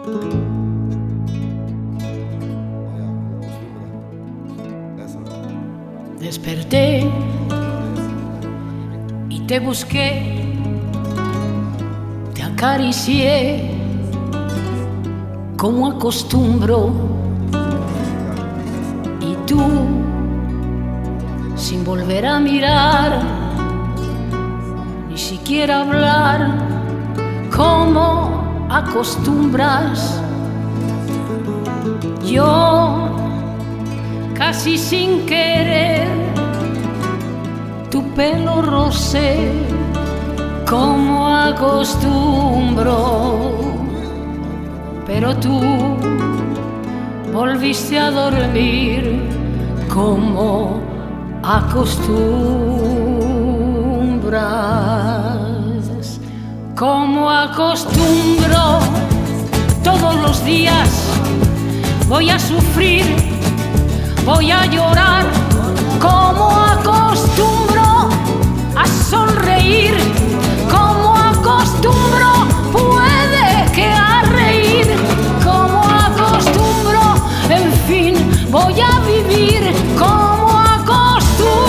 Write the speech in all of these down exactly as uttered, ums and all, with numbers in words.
Desperté y te busqué, te acaricié como acostumbro, y tú, sin volver a mirar, ni siquiera hablar, como acostumbras. Yo, casi sin querer, tu pelo rocé como acostumbro, pero tú volviste a dormir como acostumbras. Como acostumbro, todos los días voy a sufrir, voy a llorar. Como acostumbro a sonreír, como acostumbro puede que a reír, como acostumbro, en fin, voy a vivir como acostumbro.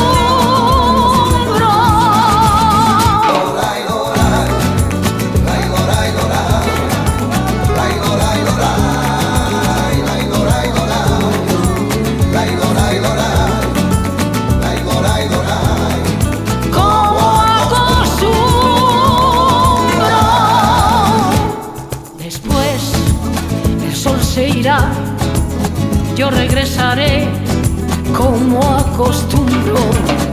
Yo regresaré como acostumbro.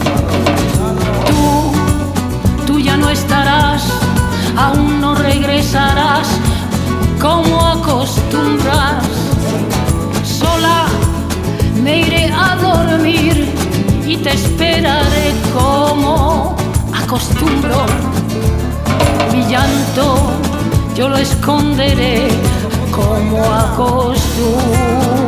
Tú, tú ya no estarás, aún no regresarás como acostumbras. Sola me iré a dormir y te esperaré como acostumbro. Mi llanto yo lo esconderé como acostumbro.